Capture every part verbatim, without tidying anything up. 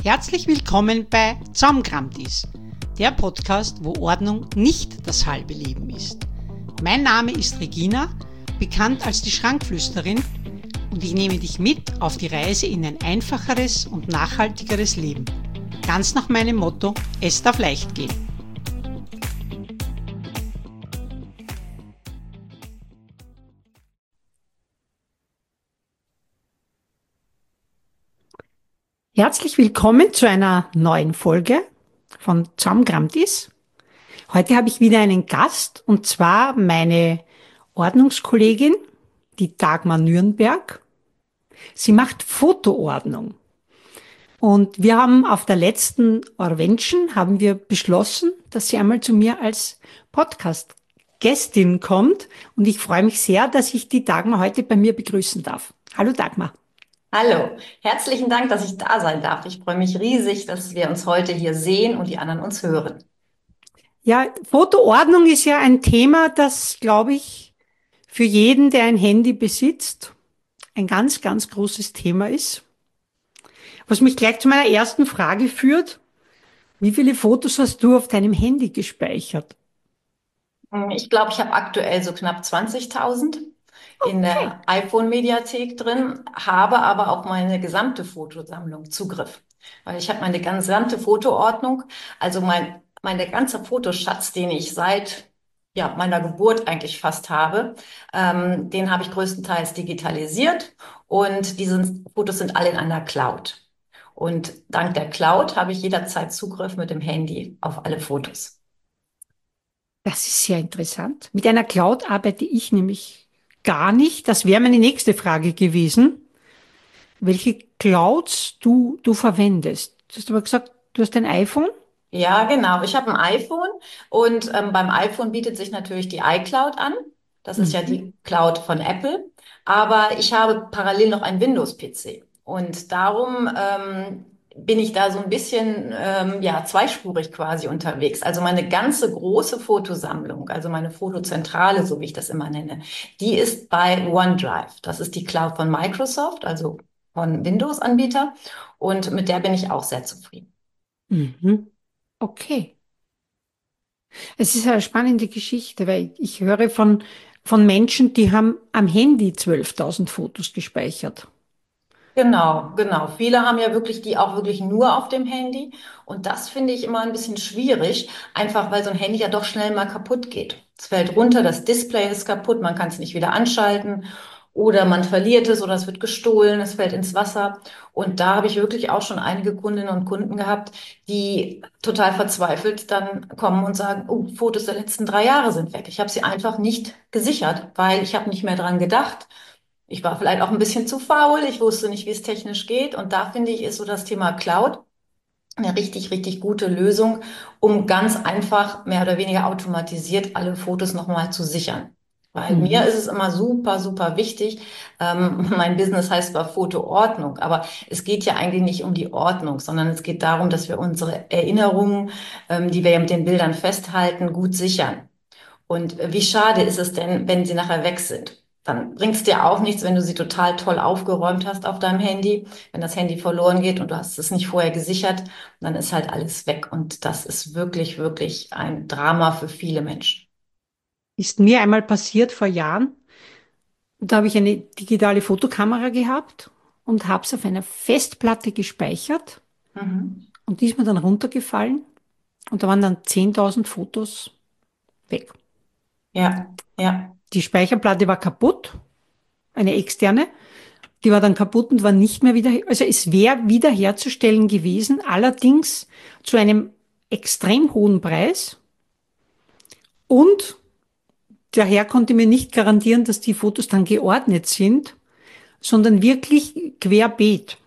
Herzlich willkommen bei Zaumkramtis, der Podcast, wo Ordnung nicht das halbe Leben ist. Mein Name ist Regina, bekannt als die Schrankflüsterin, und ich nehme dich mit auf die Reise in ein einfacheres und nachhaltigeres Leben. Ganz nach meinem Motto: Es darf leicht gehen. Herzlich willkommen zu einer neuen Folge von Zaumkramtis. Heute habe ich wieder einen Gast, und zwar meine Ordnungskollegin, die Dagmar Nürnberg. Sie macht Fotoordnung. Und wir haben auf der letzten Orvention haben wir beschlossen, dass sie einmal zu mir als Podcast-Gästin kommt. Und ich freue mich sehr, dass ich die Dagmar heute bei mir begrüßen darf. Hallo Dagmar. Hallo, herzlichen Dank, dass ich da sein darf. Ich freue mich riesig, dass wir uns heute hier sehen und die anderen uns hören. Ja, Fotoordnung ist ja ein Thema, das, glaube ich, für jeden, der ein Handy besitzt, ein ganz, ganz großes Thema ist. Was mich gleich zu meiner ersten Frage führt: Wie viele Fotos hast du auf deinem Handy gespeichert? Ich glaube, ich habe aktuell so knapp zwanzigtausend in Okay. der iPhone-Mediathek drin, habe aber auf meine gesamte Fotosammlung Zugriff, weil ich habe meine gesamte Fotoordnung, also mein, mein der ganze Fotoschatz, den ich seit ja, meiner Geburt eigentlich fast habe, ähm, den habe ich größtenteils digitalisiert und diese Fotos sind alle in einer Cloud. Und dank der Cloud habe ich jederzeit Zugriff mit dem Handy auf alle Fotos. Das ist sehr interessant. Mit einer Cloud arbeite ich nämlich gar nicht. Das wäre meine nächste Frage gewesen, welche Clouds du, du verwendest. Du hast aber gesagt, du hast ein iPhone? Ja, genau. Ich habe ein iPhone und ähm, beim iPhone bietet sich natürlich die iCloud an. Das ist ja Mhm. die Cloud von Apple. Aber ich habe parallel noch einen Windows-P C. Und darum ähm, bin ich da so ein bisschen ähm, ja, zweispurig quasi unterwegs. Also meine ganze große Fotosammlung, also meine Fotozentrale, so wie ich das immer nenne, die ist bei OneDrive. Das ist die Cloud von Microsoft, also von Windows-Anbieter. Und mit der bin ich auch sehr zufrieden. Mhm. Okay. Es ist eine spannende Geschichte, weil ich höre von, von Menschen, die haben am Handy zwölftausend Fotos gespeichert. Genau, genau. Viele haben ja wirklich die auch wirklich nur auf dem Handy. Und das finde ich immer ein bisschen schwierig, einfach weil so ein Handy ja doch schnell mal kaputt geht. Es fällt runter, das Display ist kaputt, man kann es nicht wieder anschalten oder man verliert es oder es wird gestohlen, es fällt ins Wasser. Und da habe ich wirklich auch schon einige Kundinnen und Kunden gehabt, die total verzweifelt dann kommen und sagen, oh, Fotos der letzten drei Jahre sind weg. Ich habe sie einfach nicht gesichert, weil ich habe nicht mehr dran gedacht. Ich war vielleicht auch ein bisschen zu faul. Ich wusste nicht, wie es technisch geht. Und da finde ich, ist so das Thema Cloud eine richtig, richtig gute Lösung, um ganz einfach, mehr oder weniger automatisiert alle Fotos nochmal zu sichern. Weil mir Mhm. ist es immer super, super wichtig. Ähm, mein Business heißt zwar Fotoordnung, aber es geht ja eigentlich nicht um die Ordnung, sondern es geht darum, dass wir unsere Erinnerungen, ähm, die wir ja mit den Bildern festhalten, gut sichern. Und äh, wie schade ist es denn, wenn sie nachher weg sind? Dann bringt es dir auch nichts, wenn du sie total toll aufgeräumt hast auf deinem Handy. Wenn das Handy verloren geht und du hast es nicht vorher gesichert, dann ist halt alles weg. Und das ist wirklich, wirklich ein Drama für viele Menschen. Ist mir einmal passiert vor Jahren. Da habe ich eine digitale Fotokamera gehabt und habe es auf einer Festplatte gespeichert, Mhm. und die ist mir dann runtergefallen, und da waren dann zehntausend Fotos weg. Ja, ja, Die Speicherplatte war kaputt, eine externe, die war dann kaputt und war nicht mehr wieder, also es wäre wiederherzustellen gewesen, allerdings zu einem extrem hohen Preis, und daher konnte mir nicht garantieren, dass die Fotos dann geordnet sind, sondern wirklich querbeet,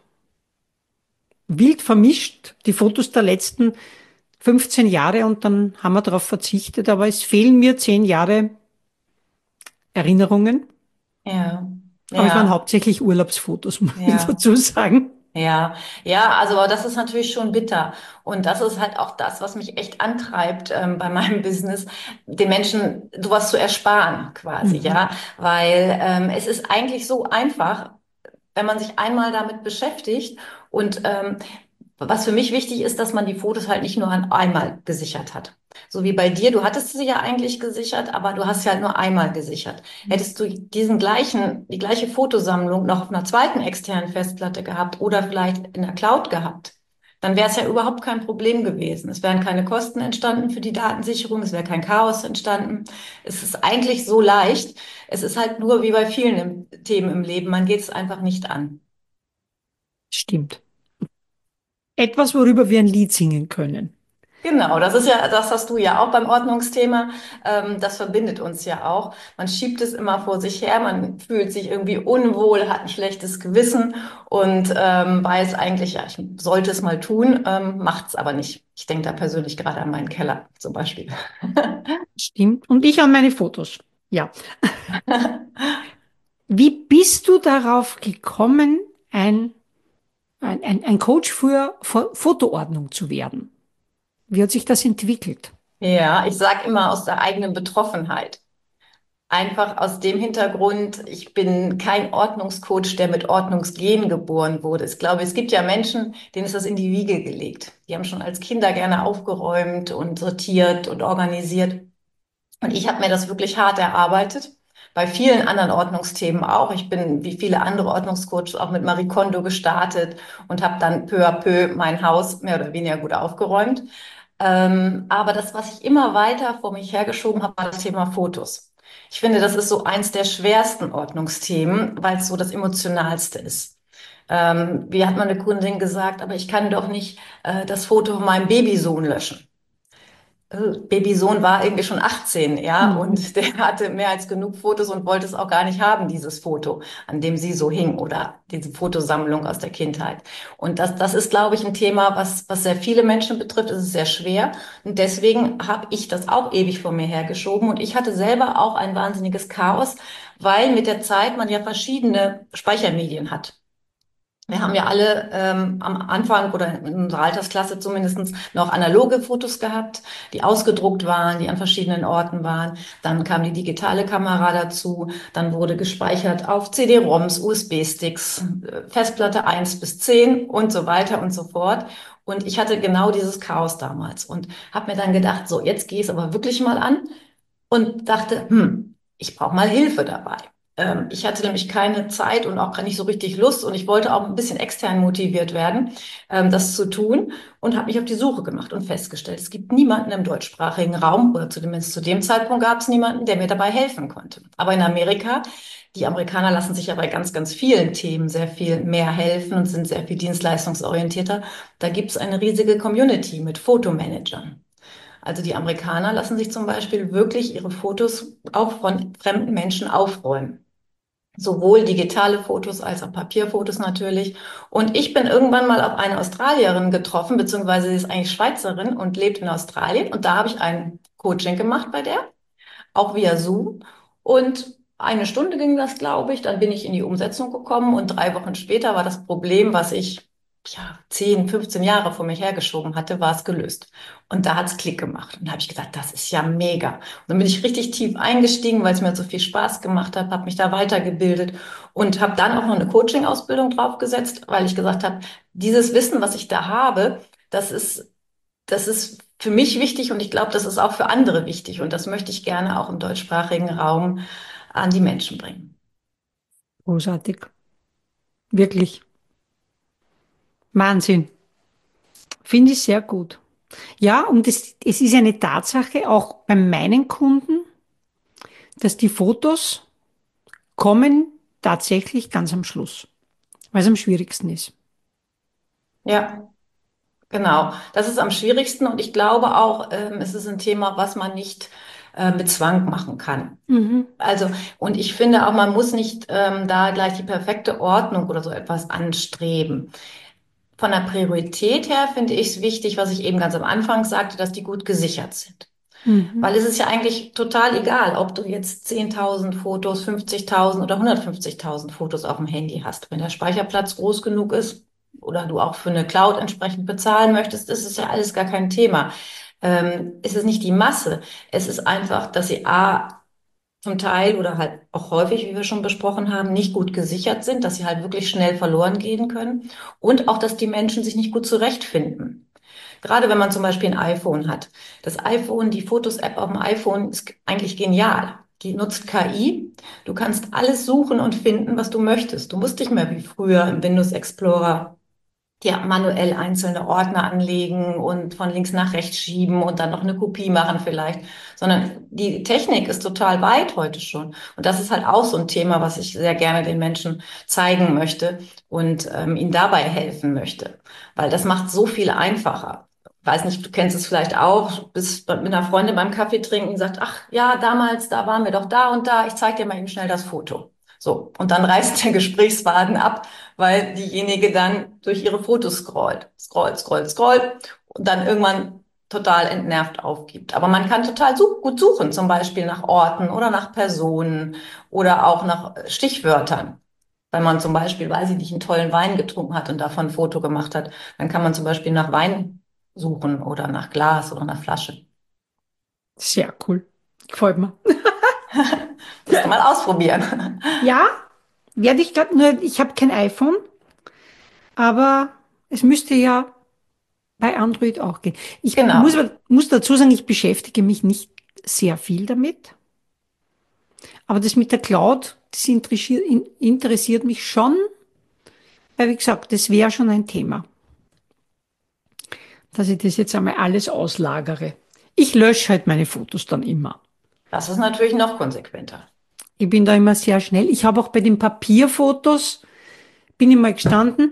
wild vermischt, die Fotos der letzten fünfzehn Jahre, und dann haben wir darauf verzichtet, aber es fehlen mir zehn Jahre Erinnerungen, ja, aber es waren ja, hauptsächlich Urlaubsfotos, muss ich ja. dazu sagen. Ja, ja, also aber das ist natürlich schon bitter. Und das ist halt auch das, was mich echt antreibt ähm, bei meinem Business, den Menschen sowas zu ersparen, quasi, Mhm. ja. Weil ähm, es ist eigentlich so einfach, wenn man sich einmal damit beschäftigt und ähm, Was für mich wichtig ist, dass man die Fotos halt nicht nur an einmal gesichert hat. So wie bei dir, du hattest sie ja eigentlich gesichert, aber du hast sie halt nur einmal gesichert. Hättest du diesen gleichen, die gleiche Fotosammlung noch auf einer zweiten externen Festplatte gehabt oder vielleicht in der Cloud gehabt, dann wäre es ja überhaupt kein Problem gewesen. Es wären keine Kosten entstanden für die Datensicherung, es wäre kein Chaos entstanden. Es ist eigentlich so leicht. Es ist halt nur wie bei vielen im, Themen im Leben, man geht es einfach nicht an. Stimmt. Etwas, worüber wir ein Lied singen können. Genau, das ist ja, das hast du ja auch beim Ordnungsthema. Ähm, das verbindet uns ja auch. Man schiebt es immer vor sich her, man fühlt sich irgendwie unwohl, hat ein schlechtes Gewissen und ähm, weiß eigentlich, ja, ich sollte es mal tun, ähm, macht es aber nicht. Ich denke da persönlich gerade an meinen Keller zum Beispiel. Stimmt. Und ich an meine Fotos. Ja. Wie bist du darauf gekommen, ein, ein, ein ein Coach für Fo- Fotoordnung zu werden? Wie hat sich das entwickelt? Ja, ich sage immer aus der eigenen Betroffenheit. Einfach aus dem Hintergrund, ich bin kein Ordnungscoach, der mit Ordnungsgen geboren wurde. Ich glaube, es gibt ja Menschen, denen ist das in die Wiege gelegt. Die haben schon als Kinder gerne aufgeräumt und sortiert und organisiert. Und ich habe mir das wirklich hart erarbeitet. Bei vielen anderen Ordnungsthemen auch. Ich bin wie viele andere Ordnungscoaches auch mit Marie Kondo gestartet und habe dann peu à peu mein Haus mehr oder weniger gut aufgeräumt. Ähm, aber das, was ich immer weiter vor mich hergeschoben habe, war das Thema Fotos. Ich finde, das ist so eins der schwersten Ordnungsthemen, weil es so das Emotionalste ist. Ähm, wie hat meine Kundin gesagt, aber ich kann doch nicht äh, das Foto von meinem Babysohn löschen. äh, Babysohn war irgendwie schon achtzehn, ja, Mhm. und der hatte mehr als genug Fotos und wollte es auch gar nicht haben, dieses Foto, an dem sie so hing oder diese Fotosammlung aus der Kindheit. Und das, das ist, glaube ich, ein Thema, was, was sehr viele Menschen betrifft. Es ist sehr schwer. Und deswegen habe ich das auch ewig vor mir hergeschoben. Und ich hatte selber auch ein wahnsinniges Chaos, weil mit der Zeit man ja verschiedene Speichermedien hat. Wir haben ja alle ähm, am Anfang oder in unserer Altersklasse zumindest noch analoge Fotos gehabt, die ausgedruckt waren, die an verschiedenen Orten waren. Dann kam die digitale Kamera dazu. Dann wurde gespeichert auf C D-ROMs, U S B-Sticks, äh, Festplatte eins bis zehn und so weiter und so fort. Und ich hatte genau dieses Chaos damals und habe mir dann gedacht, so, jetzt gehe ich es aber wirklich mal an und dachte, hm, ich brauche mal Hilfe dabei. Ähm, ich hatte nämlich keine Zeit und auch nicht so richtig Lust und ich wollte auch ein bisschen extern motiviert werden, ähm, das zu tun und habe mich auf die Suche gemacht und festgestellt, es gibt niemanden im deutschsprachigen Raum oder zumindest zu dem Zeitpunkt gab es niemanden, der mir dabei helfen konnte. Aber in Amerika, die Amerikaner lassen sich ja bei ganz, ganz vielen Themen sehr viel mehr helfen und sind sehr viel dienstleistungsorientierter. Da gibt es eine riesige Community mit Fotomanagern. Also die Amerikaner lassen sich zum Beispiel wirklich ihre Fotos auch von fremden Menschen aufräumen. Sowohl digitale Fotos als auch Papierfotos natürlich. Und ich bin irgendwann mal auf eine Australierin getroffen, beziehungsweise sie ist eigentlich Schweizerin und lebt in Australien. Und da habe ich ein Coaching gemacht bei der, auch via Zoom. Und eine Stunde ging das, glaube ich. Dann bin ich in die Umsetzung gekommen und drei Wochen später war das Problem, was ich ja zehn, fünfzehn Jahre vor mir hergeschoben hatte, war es gelöst. Und da hat es Klick gemacht. Und da habe ich gedacht, das ist ja mega. Und dann bin ich richtig tief eingestiegen, weil es mir so viel Spaß gemacht hat, habe mich da weitergebildet und habe dann auch noch eine Coaching-Ausbildung draufgesetzt, weil ich gesagt habe, dieses Wissen, was ich da habe, das ist das ist für mich wichtig und ich glaube, das ist auch für andere wichtig und das möchte ich gerne auch im deutschsprachigen Raum an die Menschen bringen. Großartig. Wirklich. Wahnsinn. Finde ich sehr gut. Ja, und es, es ist eine Tatsache, auch bei meinen Kunden, dass die Fotos kommen tatsächlich ganz am Schluss, weil es am schwierigsten ist. Ja, genau. Das ist am schwierigsten und ich glaube auch, ähm, es ist ein Thema, was man nicht äh, mit Zwang machen kann. Mhm. Also, und ich finde auch, man muss nicht ähm, da gleich die perfekte Ordnung oder so etwas anstreben. Von der Priorität her finde ich es wichtig, was ich eben ganz am Anfang sagte, dass die gut gesichert sind. Mhm. Weil es ist ja eigentlich total egal, ob du jetzt zehntausend Fotos, fünfzigtausend oder hundertfünfzigtausend Fotos auf dem Handy hast. Wenn der Speicherplatz groß genug ist oder du auch für eine Cloud entsprechend bezahlen möchtest, ist es ja alles gar kein Thema. Ähm, es ist nicht die Masse. Es ist einfach, dass sie A, zum Teil oder halt auch häufig, wie wir schon besprochen haben, nicht gut gesichert sind, dass sie halt wirklich schnell verloren gehen können und auch, dass die Menschen sich nicht gut zurechtfinden. Gerade wenn man zum Beispiel ein iPhone hat. Das iPhone, die Fotos-App auf dem iPhone ist eigentlich genial. Die nutzt K I. Du kannst alles suchen und finden, was du möchtest. Du musst nicht mehr wie früher im Windows Explorer ja, manuell einzelne Ordner anlegen und von links nach rechts schieben und dann noch eine Kopie machen vielleicht, sondern die Technik ist total weit heute schon. Und das ist halt auch so ein Thema, was ich sehr gerne den Menschen zeigen möchte und ähm, ihnen dabei helfen möchte, weil das macht so viel einfacher. Weiß nicht, du kennst es vielleicht auch, bist mit einer Freundin beim Kaffee trinken und sagt, ach ja, damals, da waren wir doch da und da, ich zeig dir mal eben schnell das Foto. So, und dann reißt der Gesprächsfaden ab, weil diejenige dann durch ihre Fotos scrollt, scrollt, scrollt, scrollt und dann irgendwann total entnervt aufgibt. Aber man kann total su gut suchen, zum Beispiel nach Orten oder nach Personen oder auch nach Stichwörtern. Wenn man zum Beispiel, weiß ich nicht, einen tollen Wein getrunken hat und davon ein Foto gemacht hat, dann kann man zum Beispiel nach Wein suchen oder nach Glas oder nach Flasche. Sehr cool. Gefällt mir. Musst du mal ausprobieren. Ja, werde ich gerade nur, ich habe kein iPhone, aber es müsste ja bei Android auch gehen. Ich muss, Genau. muss dazu sagen, ich beschäftige mich nicht sehr viel damit, aber das mit der Cloud, das interessiert, interessiert mich schon, weil wie gesagt, das wäre schon ein Thema, dass ich das jetzt einmal alles auslagere. Ich lösche halt meine Fotos dann immer. Das ist natürlich noch konsequenter. Ich bin da immer sehr schnell. Ich habe auch bei den Papierfotos, bin ich mal gestanden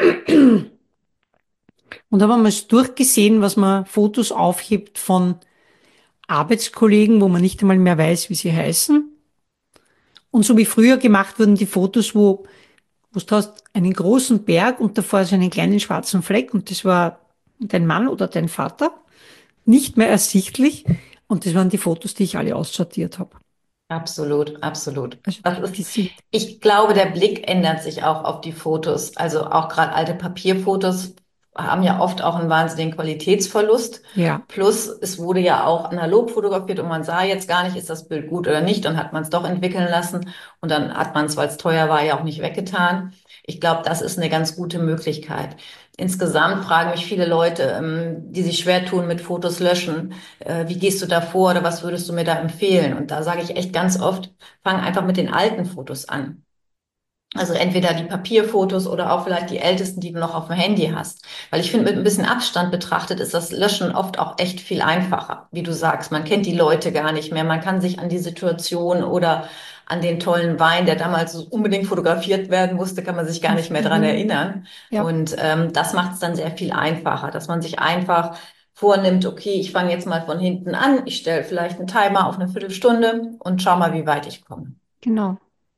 und habe einmal durchgesehen, was man Fotos aufhebt von Arbeitskollegen, wo man nicht einmal mehr weiß, wie sie heißen. Und so wie früher gemacht wurden die Fotos, wo, wo du hast einen großen Berg und davor so einen kleinen schwarzen Fleck und das war dein Mann oder dein Vater, nicht mehr ersichtlich. Und das waren die Fotos, die ich alle aussortiert habe. Absolut, absolut. Also Das die ist, sind, ich glaube, der Blick ändert sich auch auf die Fotos. Also auch gerade alte Papierfotos haben ja oft auch einen wahnsinnigen Qualitätsverlust. ja, Plus, es wurde ja auch analog fotografiert und man sah jetzt gar nicht, ist das Bild gut oder nicht. Dann hat man es doch entwickeln lassen und dann hat man es, weil es teuer war, ja auch nicht weggetan. Ich glaube, das ist eine ganz gute Möglichkeit. Insgesamt fragen mich viele Leute, ähm, die sich schwer tun mit Fotos löschen, äh, wie gehst du da vor oder was würdest du mir da empfehlen? Und da sage ich echt ganz oft, fang einfach mit den alten Fotos an. Also entweder die Papierfotos oder auch vielleicht die ältesten, die du noch auf dem Handy hast. Weil ich finde, mit ein bisschen Abstand betrachtet ist das Löschen oft auch echt viel einfacher. Wie du sagst, man kennt die Leute gar nicht mehr. Man kann sich an die Situation oder an den tollen Wein, der damals unbedingt fotografiert werden musste, kann man sich gar nicht mehr dran mhm, erinnern. ja, Und ähm, das macht es dann sehr viel einfacher, dass man sich einfach vornimmt, okay, ich fange jetzt mal von hinten an, ich stelle vielleicht einen Timer auf eine Viertelstunde und schau mal, wie weit ich komme. genau.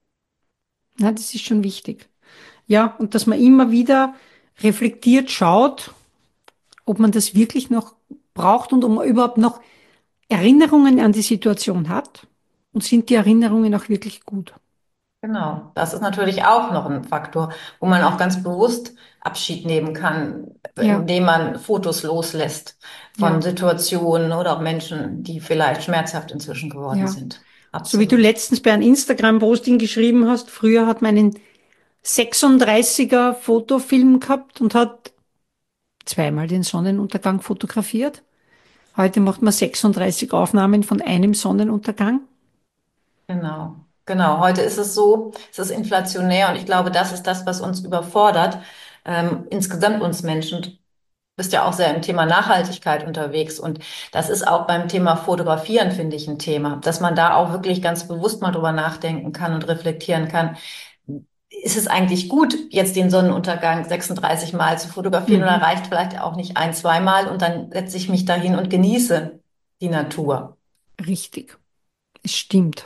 Ja, das ist schon wichtig. Ja, und dass man immer wieder reflektiert schaut, ob man das wirklich noch braucht und ob man überhaupt noch Erinnerungen an die Situation hat. Und sind die Erinnerungen auch wirklich gut? Genau, das ist natürlich auch noch ein Faktor, wo man auch ganz bewusst Abschied nehmen kann, Ja, indem man Fotos loslässt von ja, Situationen oder auch Menschen, die vielleicht schmerzhaft inzwischen geworden ja. sind. So wie du Absolut. letztens bei einem Instagram-Posting geschrieben hast, früher hat man einen sechsunddreißiger Fotofilm gehabt und hat zweimal den Sonnenuntergang fotografiert. Heute macht man sechsunddreißig Aufnahmen von einem Sonnenuntergang. Genau. Genau. Heute ist es so, es ist inflationär und ich glaube, das ist das, was uns überfordert. Ähm, insgesamt uns Menschen. Bist ja auch sehr im Thema Nachhaltigkeit unterwegs und das ist auch beim Thema Fotografieren, finde ich, ein Thema, dass man da auch wirklich ganz bewusst mal drüber nachdenken kann und reflektieren kann. Ist es eigentlich gut, jetzt den Sonnenuntergang sechsunddreißig Mal zu fotografieren oder Mhm. reicht vielleicht auch nicht ein, zwei Mal und dann setze ich mich dahin und genieße die Natur? Richtig. Es stimmt.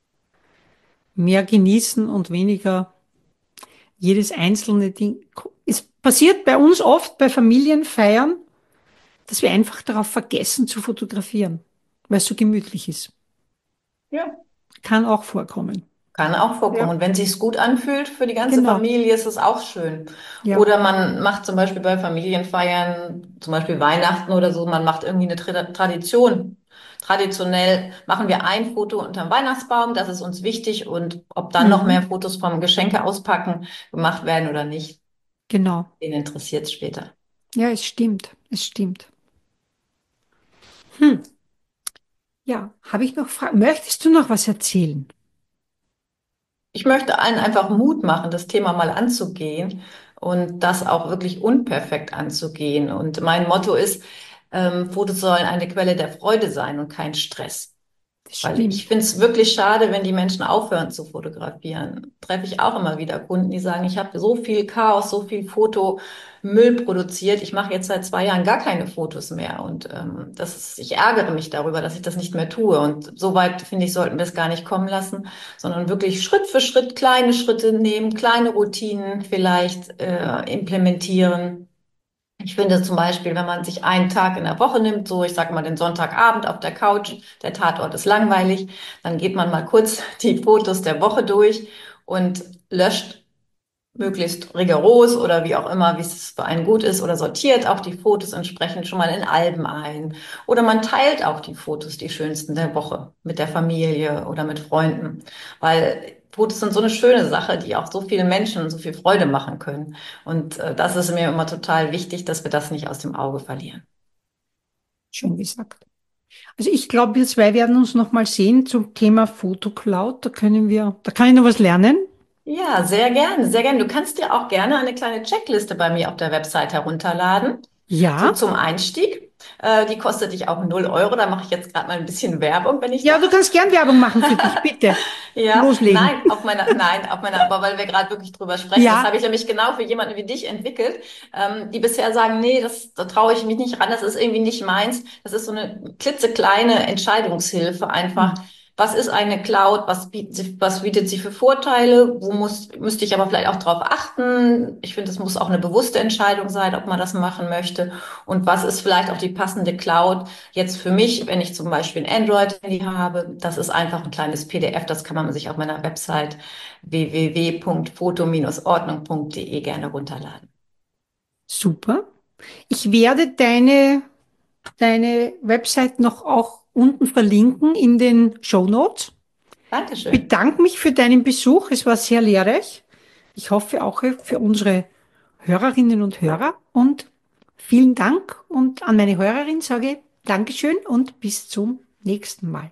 Mehr genießen und weniger jedes einzelne Ding. Es passiert bei uns oft bei Familienfeiern, dass wir einfach darauf vergessen zu fotografieren, weil es so gemütlich ist. Ja. Kann auch vorkommen. Kann auch vorkommen. Ja, Und wenn sich's gut anfühlt für die ganze genau. Familie, ist es auch schön. Ja, Oder man macht zum Beispiel bei Familienfeiern, zum Beispiel Weihnachten oder so, man macht irgendwie eine Tra Tradition. Traditionell machen wir ein Foto unterm Weihnachtsbaum, das ist uns wichtig und ob dann noch Mhm. mehr Fotos vom Geschenke auspacken gemacht werden oder nicht, Genau. den interessiert es später. Ja, es stimmt. Es stimmt. Hm. Ja, habe ich noch Fragen? Möchtest du noch was erzählen? Ich möchte allen einfach Mut machen, das Thema mal anzugehen und das auch wirklich unperfekt anzugehen. Und mein Motto ist, ähm, Fotos sollen eine Quelle der Freude sein und kein Stress. Das Weil ich stimmt. finde es wirklich schade, wenn die Menschen aufhören zu fotografieren. Treffe ich auch immer wieder Kunden, die sagen, ich habe so viel Chaos, so viel Fotomüll produziert. Ich mache jetzt seit zwei Jahren gar keine Fotos mehr. Und ähm, das ist, ich ärgere mich darüber, dass ich das nicht mehr tue. Und so weit, finde ich, sollten wir es gar nicht kommen lassen, sondern wirklich Schritt für Schritt kleine Schritte nehmen, kleine Routinen vielleicht äh, implementieren. Ich finde zum Beispiel, wenn man sich einen Tag in der Woche nimmt, so ich sage mal den Sonntagabend auf der Couch, der Tatort ist langweilig, dann geht man mal kurz die Fotos der Woche durch und löscht möglichst rigoros oder wie auch immer, wie es für einen gut ist, oder sortiert auch die Fotos entsprechend schon mal in Alben ein. Oder man teilt auch die Fotos, die schönsten der Woche, mit der Familie oder mit Freunden. Weil Fotos sind so eine schöne Sache, die auch so vielen Menschen so viel Freude machen können. Und äh, das ist mir immer total wichtig, dass wir das nicht aus dem Auge verlieren. Schön gesagt. Also ich glaube, wir zwei werden uns noch mal sehen zum Thema Fotocloud. Da können wir, da kann ich noch was lernen. Ja, sehr gerne, sehr gerne. Du kannst dir auch gerne eine kleine Checkliste bei mir auf der Website herunterladen. So Ja. zum Einstieg. Äh, die kostet dich auch null Euro. Da mache ich jetzt gerade mal ein bisschen Werbung, wenn ich Ja, du darf. kannst gern Werbung machen für dich, bitte. Ja, Loslegen. nein, auf meiner, nein, auf meiner, aber weil wir gerade wirklich drüber sprechen. Das Ja, habe ich nämlich genau für jemanden wie dich entwickelt, ähm, die bisher sagen, nee, das, da traue ich mich nicht ran, das ist irgendwie nicht meins. Das ist so eine klitzekleine Entscheidungshilfe einfach. Was ist eine Cloud? Was bietet sie, was bietet sie für Vorteile? Wo muss, müsste ich aber vielleicht auch drauf achten? Ich finde, es muss auch eine bewusste Entscheidung sein, ob man das machen möchte. Und was ist vielleicht auch die passende Cloud? Jetzt für mich, wenn ich zum Beispiel ein Android-Handy habe, das ist einfach ein kleines P D F, das kann man sich auf meiner Website w w w punkt foto ordnung punkt de gerne runterladen. super. Ich werde deine, deine Website noch auch unten verlinken in den Show Notes. Dankeschön. Bedanke mich für deinen Besuch. Es war sehr lehrreich. Ich hoffe auch für unsere Hörerinnen und Hörer. Und vielen Dank. Und an meine Hörerin sage ich Dankeschön und bis zum nächsten Mal.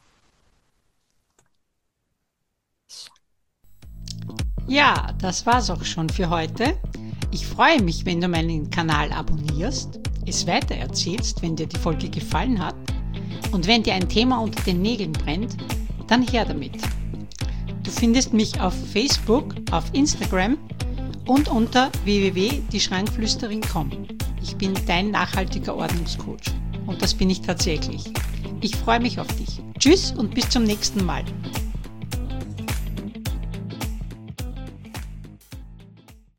Ja, das war's auch schon für heute. Ich freue mich, wenn du meinen Kanal abonnierst, es weitererzählst, wenn dir die Folge gefallen hat. Und wenn dir ein Thema unter den Nägeln brennt, dann her damit. Du findest mich auf Facebook, auf Instagram und unter w w w punkt die schrankflüsterin punkt com. Ich bin dein nachhaltiger Ordnungscoach und das bin ich tatsächlich. Ich freue mich auf dich. Tschüss und bis zum nächsten Mal.